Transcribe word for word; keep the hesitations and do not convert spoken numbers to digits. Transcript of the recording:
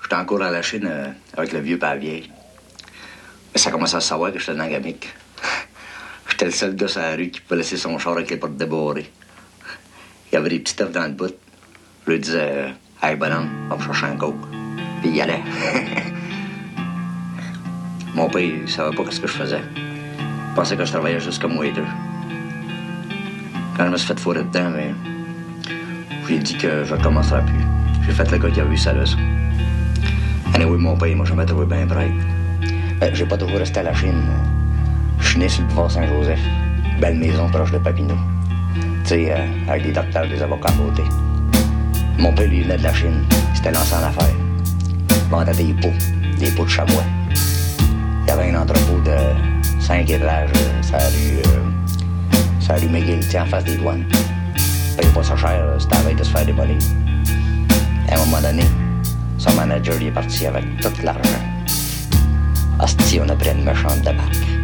j'étais en cours à la Chine euh, avec le vieux père vieille. Mais ça commençait à savoir que j'étais dans la gamique. J'étais le seul gars sur la rue qui pouvait laisser son char avec les portes débarrées. Il y avait des petits teufs dans le bout. Je lui disais euh, « Hey, bonhomme, va me chercher un coke. » Puis il allait. Mon père, il savait pas ce que je faisais. Il pensait que je travaillais juste comme waiter. Quand je me suis fait fourrer dedans, mais j'ai dit que je recommencerai plus. J'ai fait le gars qui a vu sa leçon. Anyway, mon père, il m'a jamais trouvé bien bright. Ben, j'ai pas toujours resté à la Chine. Je suis né sur le boulevard Saint-Joseph. Belle maison proche de Papineau. Tu sais, euh, avec des docteurs, des avocats à côté. Mon père, lui, venait de la Chine. Il s'était lancé en affaires. Il vendait des pots, des pots de chamois. Il y avait un entrepôt de cinq étages, euh, ça a rue, euh, ça a rue McGill, en face des douanes. Il payait pas ça cher, c'était à la veille de se faire démolir. À un moment donné, son manager il est parti avec tout l'argent. Hostie, on a pris une méchante débarque.